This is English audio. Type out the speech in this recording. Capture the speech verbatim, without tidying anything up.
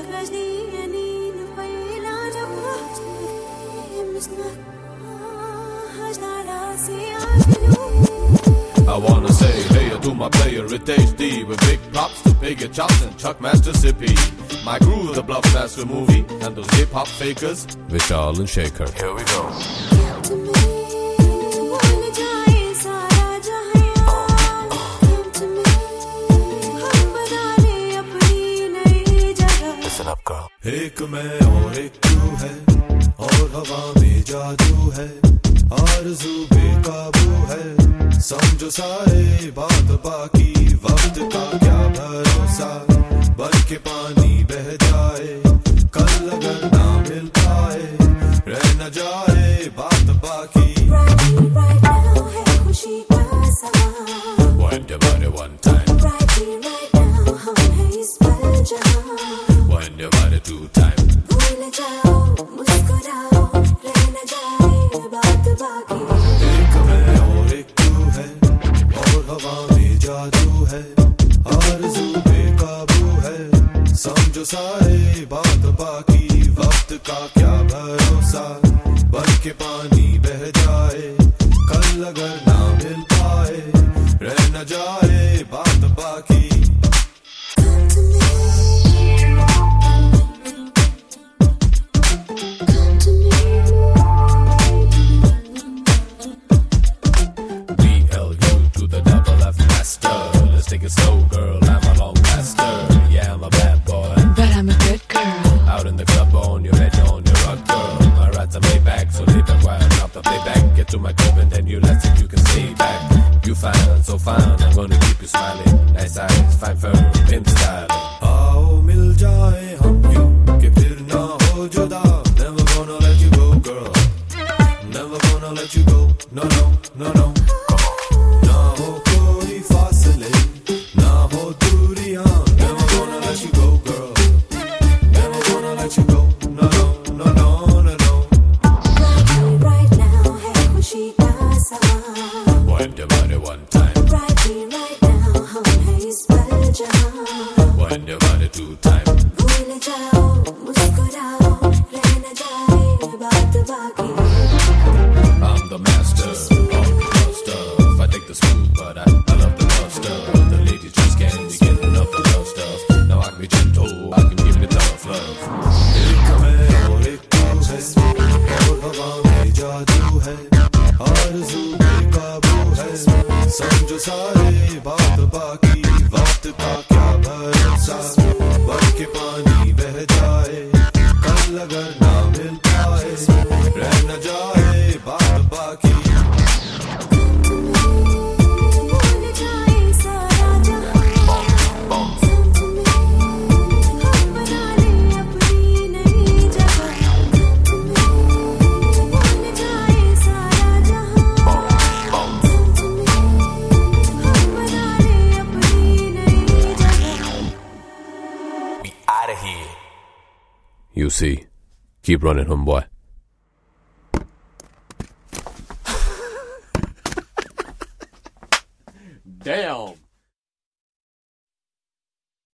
I wanna say hey to my player at H D with big props to Piggy Chops and Chuckmaster Sippy. My crew, the Bluffmaster movie, and those hip hop fakers, Vishal and Shaker. Here we go. Listen up, girl. एक मैं और एक तू है और हवा में जादू है आरज़ू बेकाबू है समझो सारे बात बाकी वक्त का क्या भरोसा बन के पानी बह जाए कल अगर ना मिल पाए रह न जाए बात बाकी right now है खुशी का समा Wind your body one time right here right now हम हैं इस पल जहां Wind your body two time भूल जाओ मुस्कुराओ रह न जाए बात बाकी एक मैं और एक तू है और हवा में जादू है आरज़ू बेकाबू है समझो सारे बात बाकी वक्त का क्या भरोसा बन के पानी बह जाए कल अगर ना मिल पाए रह न जाए बात बाकी Take it slow, girl, I'm a long master. Yeah, I'm a bad boy, but I'm a good girl. Out in the club, on your head, on your rock, girl. My rides are made back, so lay back while I drop the playback. Get to my crib and then you let it, you can stay back. You fine, so fine, I'm gonna keep you smiling. Nice eyes, fine fur, pimp style. Aao mil jaye hum yu, ke fir na ho juda. Never gonna let you go, girl. Never gonna let you go. No, no, no, no. Na ho koi faasle. Never gonna let you go, girl. Never gonna let you go. No, no, no, no, no, no. Right here, right now, hai khushi ka sama. Wind your body one time. Right here, right now, hum hai is pal jahan. Wind your body two time. Bhul jao, muskurao, reh na jaye baat baki. I'm the master of the love stuff. I take the smooth, but I, I love the love stuff. The ladies just can't be getting enough of love stuff. Now I can be gentle, I can give it tough love. एक मैं और एक तू है और हवा में जादू है आरज़ू बेकाबू है समझो सारे बात बाकी वक्त का क्या भरोसा बन के पानी बह जाए कल अगर ना मिल पाए रह न जाए बात बाकी You see, keep running, homeboy. Damn.